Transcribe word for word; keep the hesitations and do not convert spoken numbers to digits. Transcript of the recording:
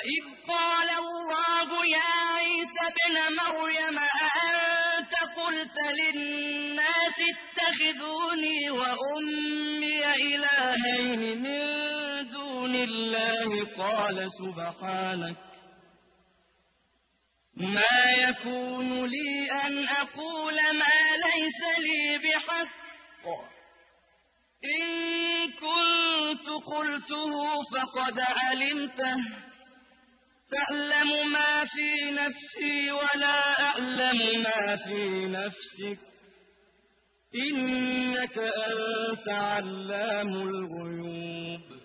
وَإِذْ قَالَ اللَّهُ يَا عِيسَى ابْنَ مَرْيَمَ أَأَنتَ قُلْتَ لِلنَّاسِ اتَّخِذُونِي وَأُمِّيَ إِلَٰهَيْنِ مِن دُونِ اللَّهِ قَالَ سُبْحَانَكَ مَا يَكُونُ لِي أَنْ أَقُولَ مَا لَيْسَ لِي بِحَقٍّ إِن كُنتُ قُلْتُهُ فَقَدْ عَلِمْتَهُ تَعْلَمُ مَا فِي نَفْسِي وَلَا أَعْلَمُ مَا فِي نَفْسِكَ إِنَّكَ أَنتَ عَلَّامُ الْغُيُوبِ